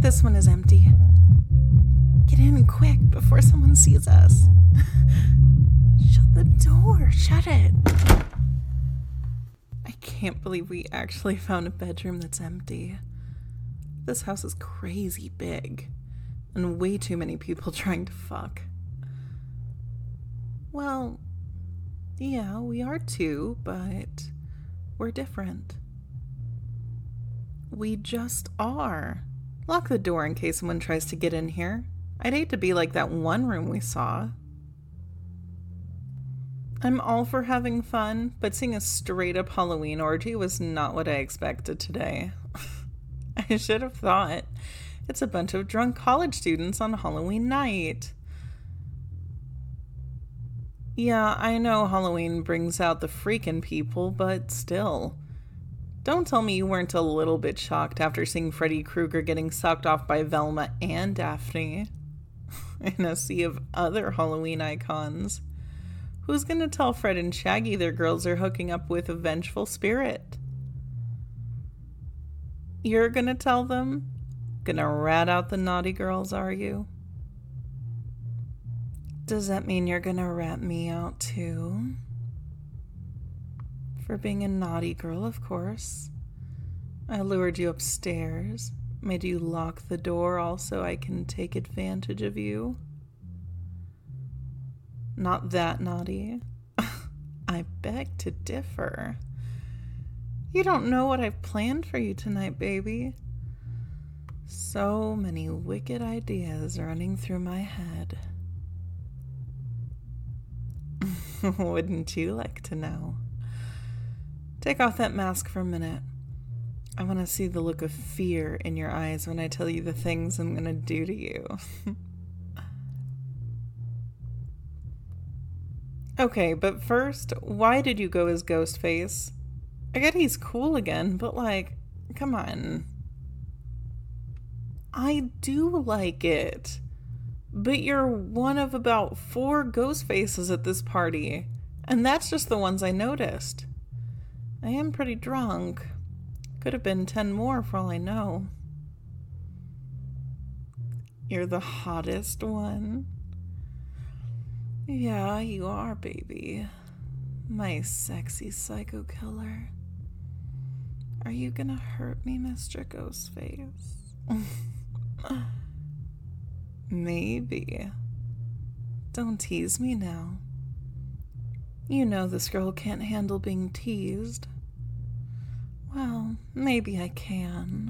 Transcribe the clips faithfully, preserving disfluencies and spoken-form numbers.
This one is empty. Get in quick before someone sees us. Shut the door. Shut it. I can't believe we actually found a bedroom that's empty. This house is crazy big, and way too many people trying to fuck. Well, yeah, we are too, but we're different. We just are. Lock the door in case someone tries to get in here. I'd hate to be like that one room we saw. I'm all for having fun, but seeing a straight-up Halloween orgy was not what I expected today. I should have thought. It's a bunch of drunk college students on Halloween night. Yeah, I know Halloween brings out the freak in people, but still. Don't tell me you weren't a little bit shocked after seeing Freddy Krueger getting sucked off by Velma and Daphne. In a sea of other Halloween icons. Who's gonna tell Fred and Shaggy their girls are hooking up with a vengeful spirit? You're gonna tell them? Gonna rat out the naughty girls, are you? Does that mean you're gonna rat me out too? For being a naughty girl, of course. I lured you upstairs, made you lock the door all so I can take advantage of you. Not that naughty. I beg to differ. You don't know what I've planned for you tonight, baby. So many wicked ideas running through my head. Wouldn't you like to know? Take off that mask for a minute. I want to see the look of fear in your eyes when I tell you the things I'm going to do to you. Okay, but first, why did you go as Ghostface? I get he's cool again, but like, come on. I do like it. But you're one of about four Ghostfaces at this party, and that's just the ones I noticed. I am pretty drunk. Could have been ten more for all I know. You're the hottest one. Yeah, you are, baby. My sexy psycho killer. Are you gonna hurt me, Mister Ghostface? Maybe. Don't tease me now. You know this girl can't handle being teased. Well, maybe I can.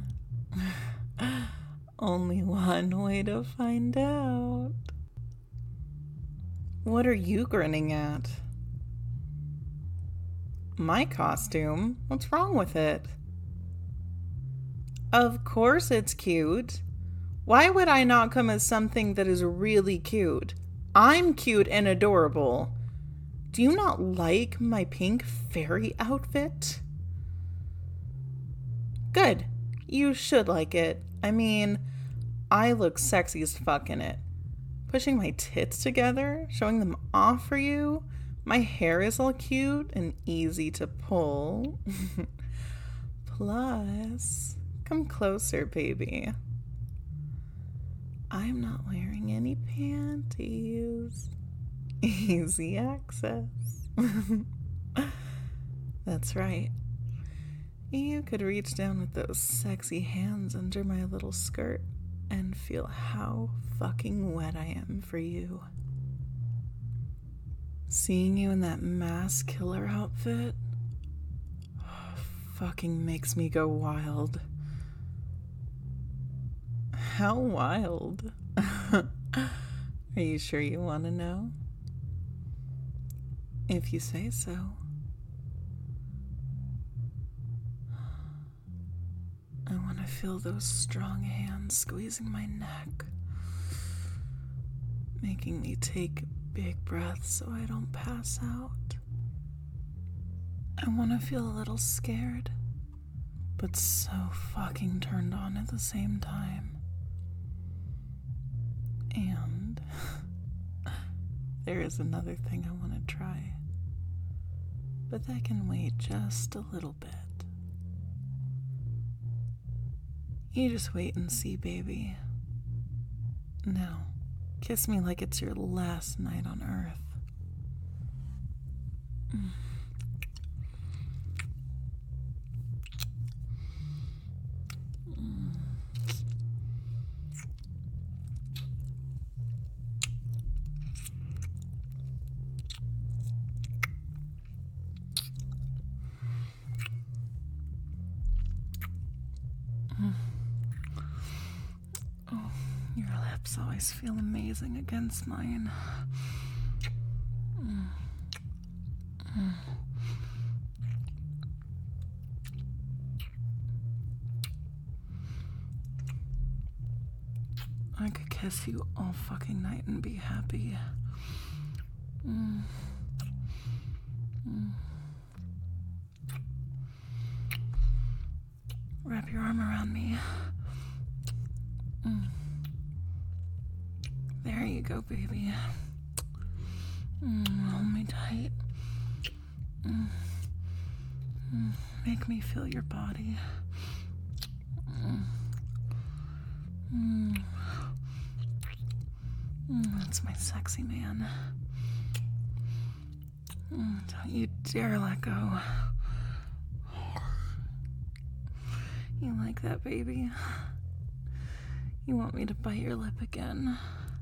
Only one way to find out. What are you grinning at? My costume? What's wrong with it? Of course it's cute. Why would I not come as something that is really cute? I'm cute and adorable. Do you not like my pink fairy outfit? Good. You should like it. I mean, I look sexy as fuck in it. Pushing my tits together, showing them off for you. My hair is all cute and easy to pull. Plus, come closer, baby. I'm not wearing any panties. Easy access. That's right. You could reach down with those sexy hands under my little skirt and feel how fucking wet I am for you. Seeing you in that mass killer outfit fucking makes me go wild. How wild? Are you sure you want to know? If you say so. I want to feel those strong hands squeezing my neck, making me take big breaths so I don't pass out. I want to feel a little scared, but so fucking turned on at the same time. And there is another thing I want to try, but that can wait just a little bit. You just wait and see, baby. Now, kiss me like it's your last night on Earth. Mm. Oh, your lips always feel amazing against mine. Mm. Mm. I could kiss you all fucking night and be happy. Mm. Mm. Wrap your arm around me. Mm. There you go, baby. Mm, hold me tight. Mm. Mm. Make me feel your body. Mm. Mm. Mm, that's my sexy man. Mm, don't you dare let go. You like that, baby? You want me to bite your lip again?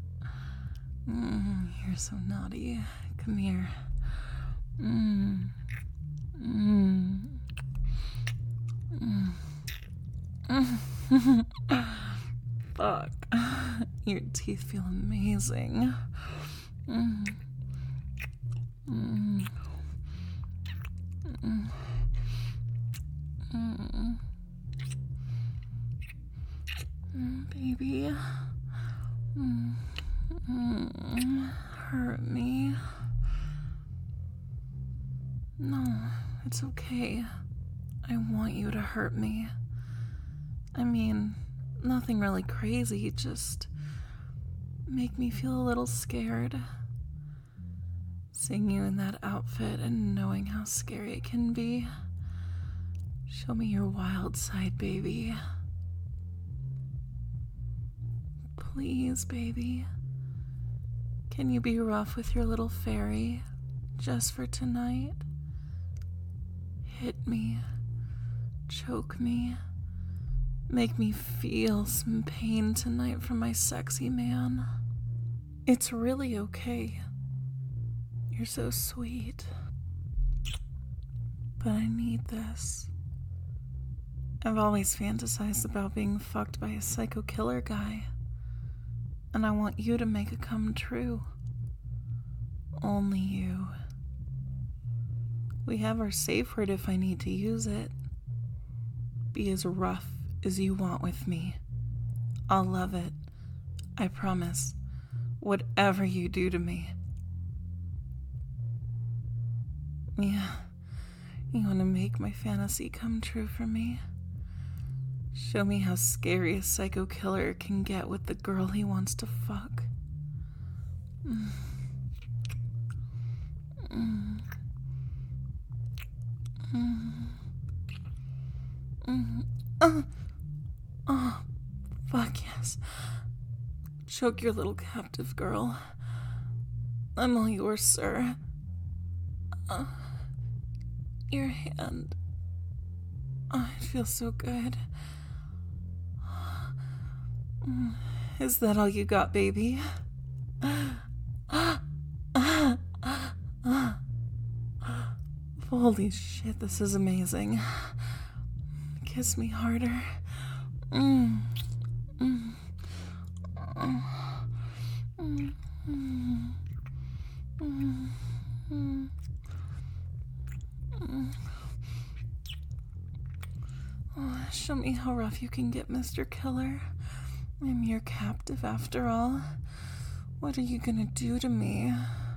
Mm, you're so naughty. Come here. Mm. Mm. Mm. Fuck. Your teeth feel amazing. Mm. Mm. Mm. Mm. Mm, baby. Mm. Mm. Hurt me. No, it's okay. I want you to hurt me. I mean, nothing really crazy, just make me feel a little scared. Seeing you in that outfit and knowing how scary it can be. Show me your wild side, baby. Please, baby. Can you be rough with your little fairy just for tonight? Hit me. Choke me. Make me feel some pain tonight from my sexy man. It's really okay. You're so sweet. But I need this. I've always fantasized about being fucked by a psycho killer guy. And I want you to make it come true. Only you. We have our safe word if I need to use it. Be as rough as you want with me. I'll love it. I promise. Whatever you do to me. Yeah. You want to make my fantasy come true for me? Show me how scary a psycho killer can get with the girl he wants to fuck. Mm. Mm. Mm. Mm. Uh. Oh, fuck yes. Choke your little captive girl. I'm all yours, sir. Uh, your hand. Oh, it feels so good. Is that all you got, baby? Holy shit, this is amazing. Kiss me harder. Mm. Mm. Mm. Mm. Mm. Mm. Mm. Mm. Oh, show me how rough you can get, Mister Killer. I'm your captive after all. What are you gonna do to me?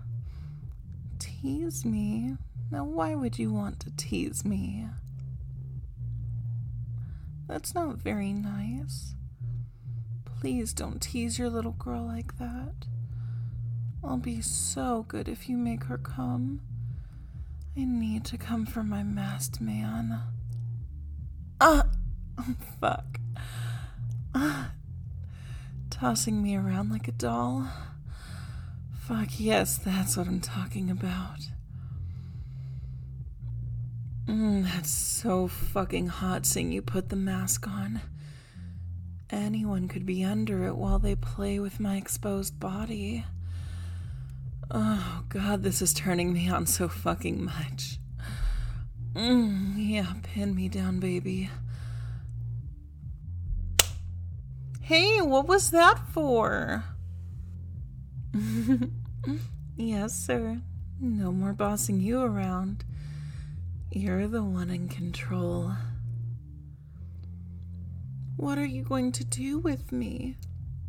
Tease me? Now why would you want to tease me? That's not very nice. Please don't tease your little girl like that. I'll be so good if you make her come. I need to come for my masked man. Ah! Fuck. Tossing me around like a doll. Fuck yes, that's what I'm talking about. Mm, that's so fucking hot seeing you put the mask on. Anyone could be under it while they play with my exposed body. Oh god, this is turning me on so fucking much. Mm, yeah, pin me down, baby. Hey, what was that for? Yes, sir. No more bossing you around. You're the one in control. What are you going to do with me?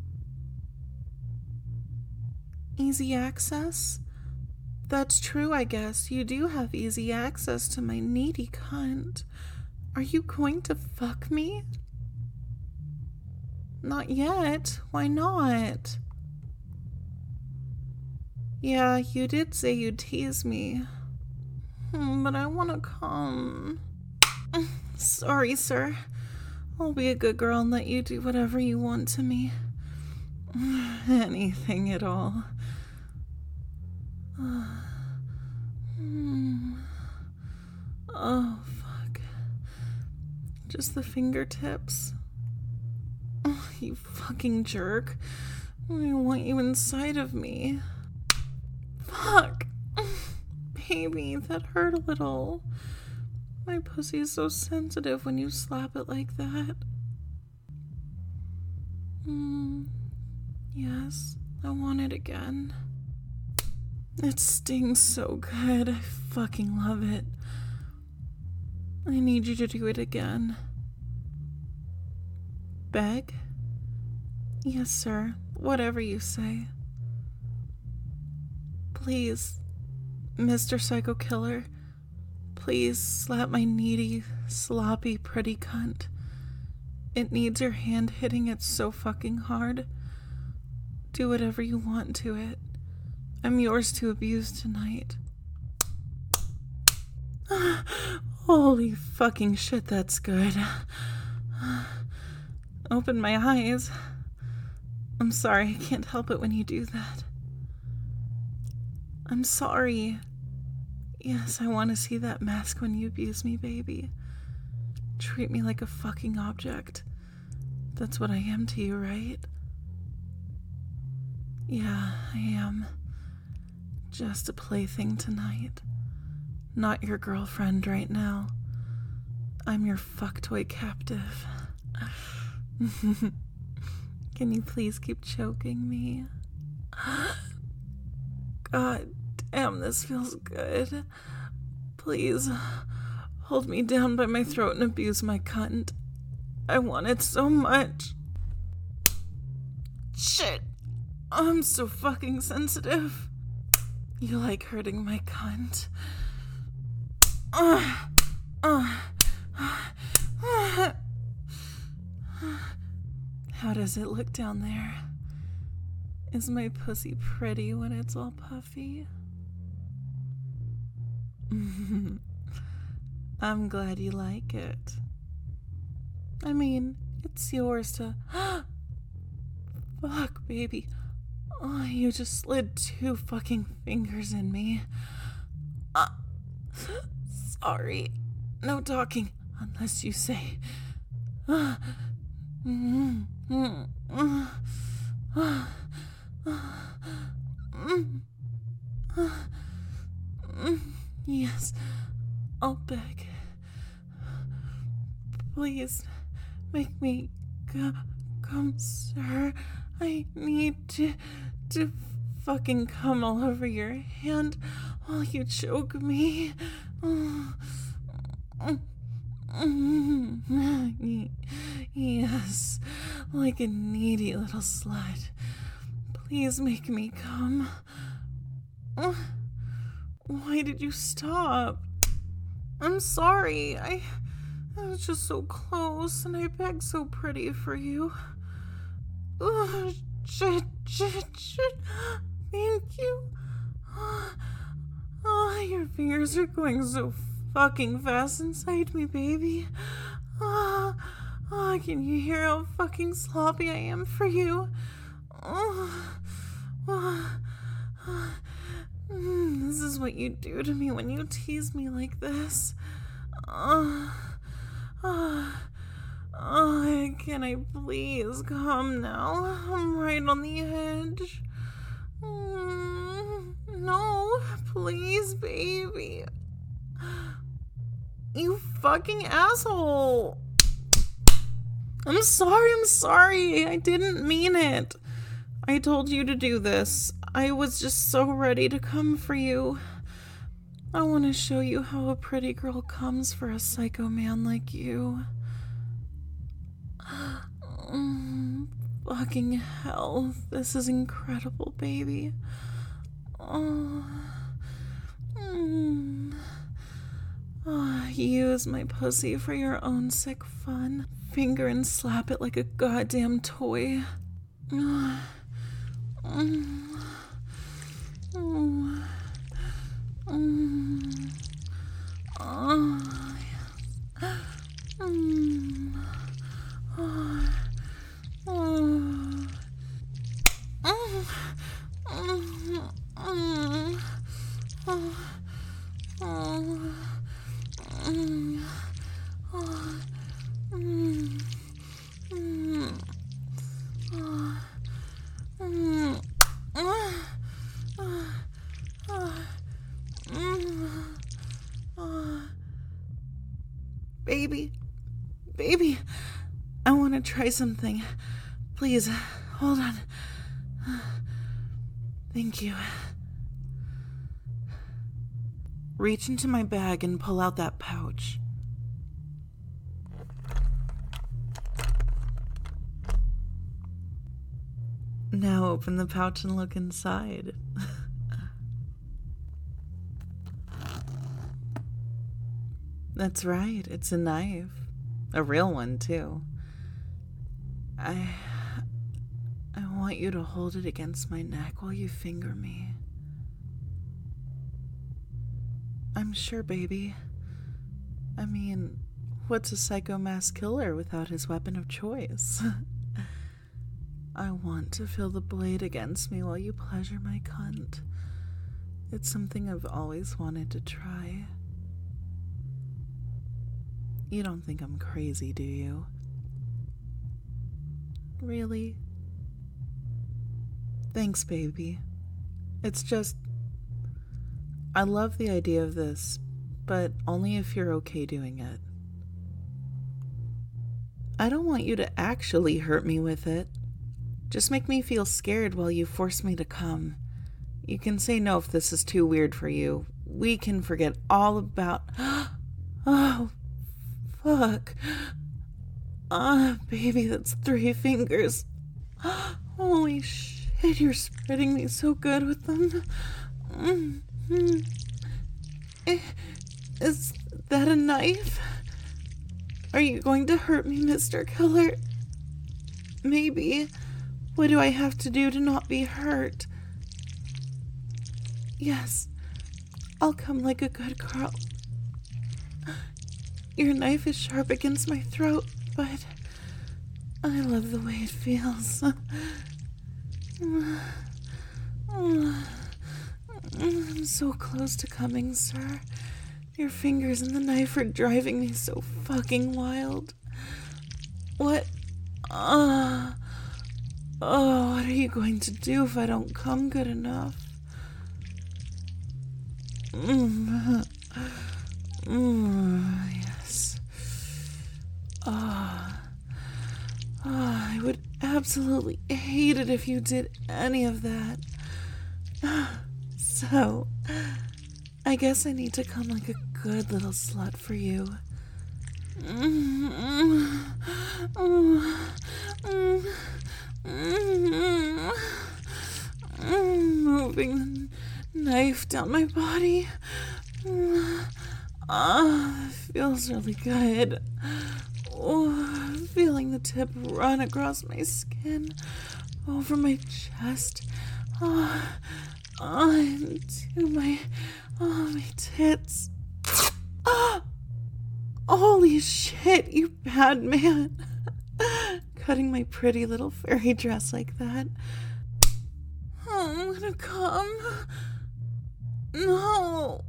Easy access? That's true, I guess. You do have easy access to my needy cunt. Are you going to fuck me? Not yet. Why not? Yeah, you did say you'd tease me. Hmm, but I want to come. Sorry, sir. I'll be a good girl and let you do whatever you want to me. Anything at all. Oh, fuck. Just the fingertips. Oh, you fucking jerk. I want you inside of me. Fuck. Baby, that hurt a little. My pussy is so sensitive when you slap it like that. Mm, yes, I want it again. It stings so good. I fucking love it. I need you to do it again. Beg? Yes, sir. Whatever you say. Please, Mister Psycho Killer, please slap my needy, sloppy, pretty cunt. It needs your hand hitting it so fucking hard. Do whatever you want to it. I'm yours to abuse tonight. Holy fucking shit, that's good. Open my eyes. I'm sorry, I can't help it when you do that. I'm sorry. Yes, I want to see that mask when you abuse me, baby. Treat me like a fucking object. That's what I am to you, right? Yeah, I am. Just a plaything tonight. Not your girlfriend right now. I'm your fucktoy captive. Can you please keep choking me? God damn, this feels good. Please, hold me down by my throat and abuse my cunt. I want it so much. Shit. I'm so fucking sensitive. You like hurting my cunt. Uh, uh, uh, How does it look down there? Is my pussy pretty when it's all puffy? I'm glad you like it. I mean, it's yours to... Fuck, baby. Oh, you just slid two fucking fingers in me. Uh, sorry. No talking unless you say... Uh, mm, mm, uh, uh, Yes, I'll beg. Please, make me go, come, sir. I need to, to fucking come all over your hand while you choke me. Yes, like a needy little slut. Please make me come. Why did you stop? I'm sorry. I, I was just so close and I begged so pretty for you. Oh, shit, shit, shit. Thank you. Oh, oh, your fingers are going so fucking fast inside me, baby. Oh, oh, can you hear how fucking sloppy I am for you? This is what you do to me when you tease me like this. Oh, oh, oh, can I please come now? I'm right on the edge. Mm, no, please, baby. You fucking asshole. I'm sorry, I'm sorry. I didn't mean it. I told you to do this. I was just so ready to come for you. I want to show you how a pretty girl comes for a psycho man like you. Mm, fucking hell. This is incredible, baby. Oh. Mm. Oh, use my pussy for your own sick fun. Finger and slap it like a goddamn toy. Oh. Mm. Oh. Mm. Oh. Mm. Oh. Oh. Mm. Mm. Mm. Oh. Oh. Mm. Oh. Mm. Mm. Oh. Mm. Oh. Oh. Mm. Oh. Baby, baby, I want to try something. Please, hold on. Thank you. Reach into my bag and pull out that pouch. Now open the pouch and look inside. That's right, it's a knife. A real one, too. I... I want you to hold it against my neck while you finger me. I'm sure, baby. I mean, what's a psycho mass killer without his weapon of choice? I want to feel the blade against me while you pleasure my cunt. It's something I've always wanted to try. You don't think I'm crazy, do you? Really? Thanks, baby. It's just... I love the idea of this, but only if you're okay doing it. I don't want you to actually hurt me with it. Just make me feel scared while you force me to come. You can say no if this is too weird for you. We can forget all about... Oh, fuck. Ah, baby, that's three fingers. Holy shit, you're spreading me so good with them. Mm-hmm. Is that a knife? Are you going to hurt me, Mister Killer? Maybe. What do I have to do to not be hurt? Yes, I'll come like a good girl. Your knife is sharp against my throat, but I love the way it feels. I'm so close to coming, sir. Your fingers and the knife are driving me so fucking wild. What? Uh, oh, what are you going to do if I don't come good enough? Mm. Mm, yes. Ah. Oh. Oh, I would absolutely hate it if you did any of that. So, I guess I need to come like a good little slut for you. Moving the knife down my body. Ah, it feels really good. Oh, feeling the tip run across my skin, over my chest, oh, oh, into my, oh, my tits. Oh, holy shit, you bad man. Cutting my pretty little fairy dress like that. gonna come. No.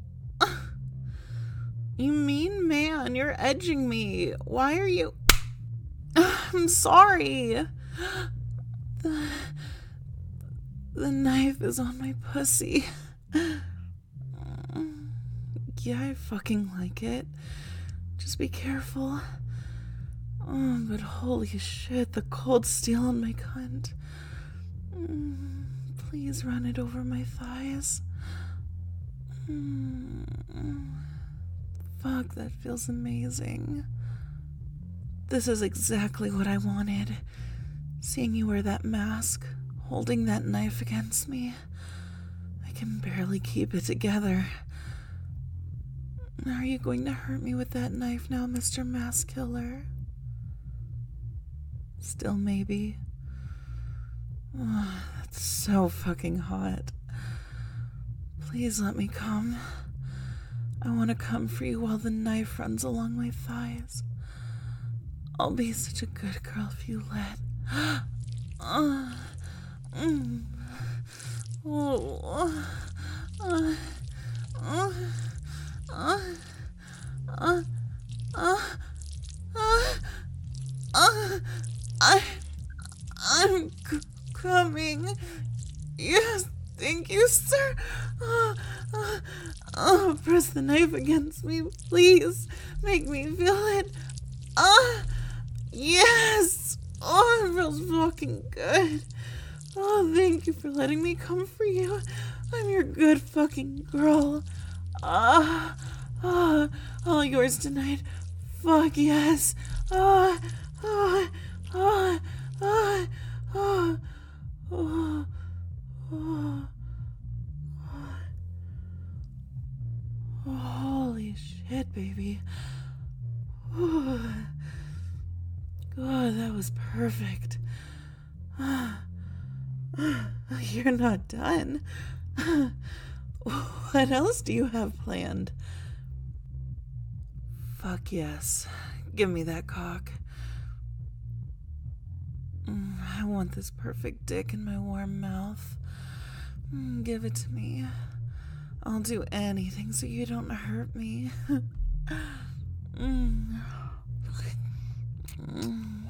You mean man, you're edging me. Why are you... I'm sorry. The, the knife is on my pussy. Yeah, I fucking like it. Just be careful. Oh, but holy shit, the cold steel on my cunt. Mm, please run it over my thighs. Mm, fuck, that feels amazing. This is exactly what I wanted. Seeing you wear that mask, holding that knife against me. I can barely keep it together. Are you going to hurt me with that knife now, Mister Mask Killer? Still maybe. Oh, that's so fucking hot. Please let me come. I want to come for you while the knife runs along my thighs. I'll be such a good girl if you let. uh, mm, oh, uh, uh, uh, uh, uh, uh, uh, I, I'm c- coming. Yes, thank you, sir. Uh, uh, uh, press the knife against me, please. Make me feel it. Ah, uh, yes. Oh, it feels fucking good. Oh, thank you for letting me come for you. I'm your good fucking girl. Ah, ah, all yours tonight. Fuck yes. Ah, ah, ah, ah, ah, ah, ah. Holy shit, baby. Ooh. God, that was perfect. You're not done. What else do you have planned? Fuck yes. Give me that cock. I want this perfect dick in my warm mouth. Give it to me. I'll do anything so you don't hurt me. mm. Mm.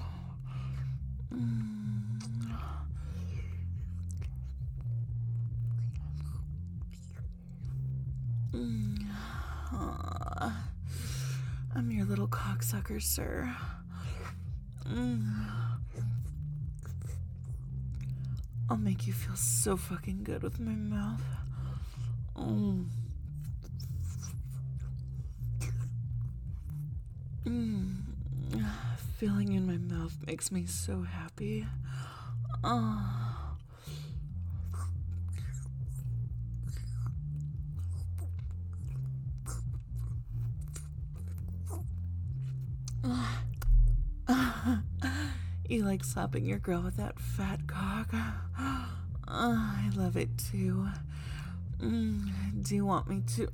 Mm. Uh, I'm your little cocksucker, sir. Mm. I'll make you feel so fucking good with my mouth. Mm. Mm. Feeling in my mouth makes me so happy. Oh. You like slapping your girl with that fat cock? Oh, I love it too. Mm, do you want me to?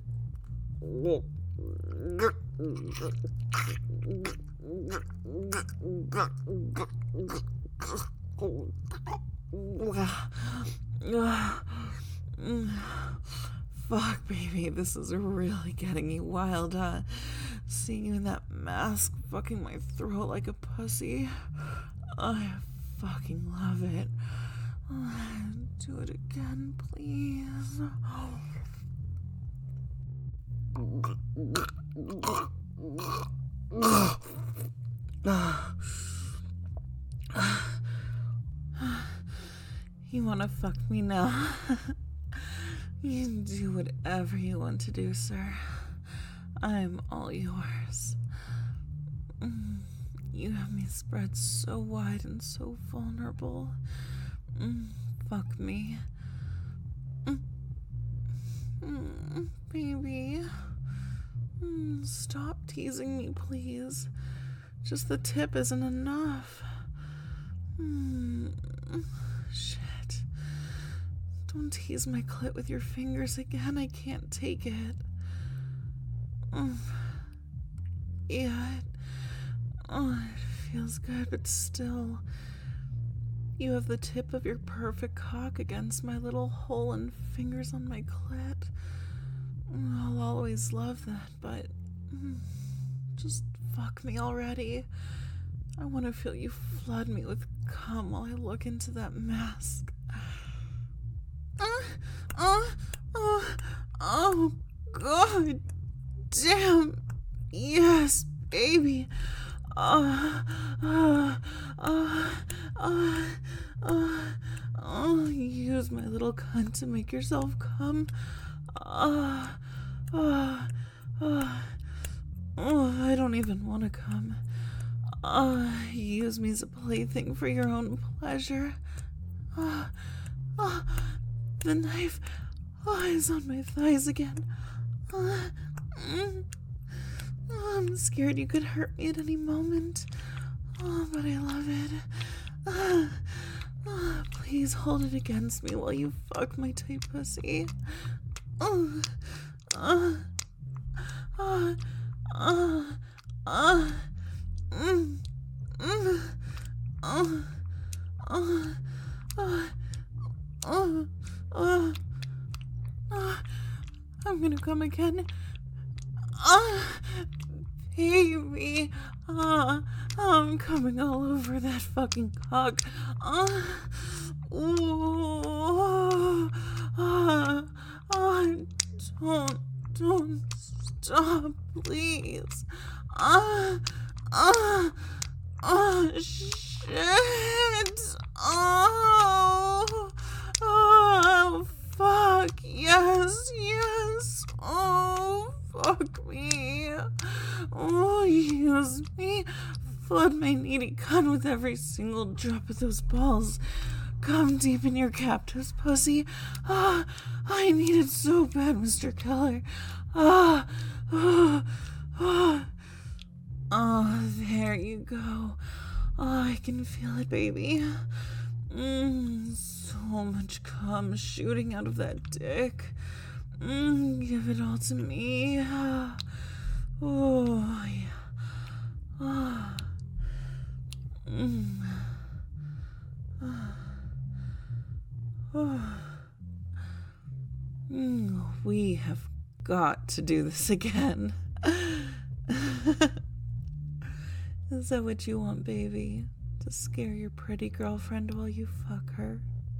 Fuck, baby, this is really getting you wild, huh? Seeing you in that mask, fucking my throat like a pussy. I fucking love it. Do it again, please. You wanna fuck me now? You can do whatever you want to do, sir. I'm all yours. You have me spread so wide and so vulnerable. Mm, fuck me. Mm, mm, baby. Mm, stop teasing me, please. Just the tip isn't enough. Mm, shit. Don't tease my clit with your fingers again. I can't take it. Mm, yeah, it, oh, it feels good, but still. You have the tip of your perfect cock against my little hole and fingers on my clit. I'll always love that, but just fuck me already. I want to feel you flood me with cum while I look into that mask. Uh, uh, oh, oh, God damn. Yes, baby. Uh, uh, uh, uh, uh, uh, use my little cunt to make yourself come. Uh, uh, uh, uh, I don't even want to come. Uh, use me as a plaything for your own pleasure. Uh, uh, the knife oh, is on my thighs again. Uh, mm, oh, I'm scared you could hurt me at any moment. Oh, but I love it. Uh, uh, please hold it against me while you fuck my tight pussy. Uh, uh, uh, uh, uh, mm, mm, uh, uh, uh, uh, uh, uh, I'm gonna come again. Uh, baby, uh, I'm coming all over that fucking cock. Uh, ooh, uh, uh, don't, don't stop, please. Uh, uh, uh, shit. Oh, oh, fuck. Yes, yes. Oh, fuck me. Oh, use me. Flood my needy cunt with every single drop of those balls. Come deep in your captive's pussy. Ah, I need it so bad, Mister Keller. Ah, ah, ah. Oh, there you go. Oh, I can feel it, baby. Mmm, so much cum shooting out of that dick. Mmm, give it all to me. Oh, yeah. Oh. Mmm. Oh. Mm, we have got to do this again. Is that what you want, baby? To scare your pretty girlfriend while you fuck her?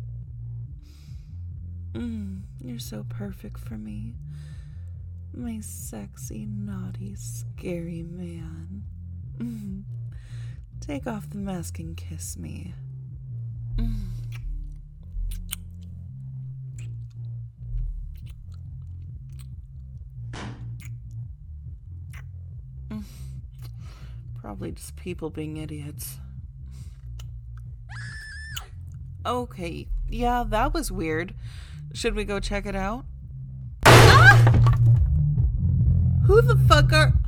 Mm, you're so perfect for me. My sexy, naughty, scary man. Mm. Take off the mask and kiss me. Mm. Mm. Probably just people being idiots. Okay, yeah, that was weird. Should we go check it out? Ah! Who the fuck are...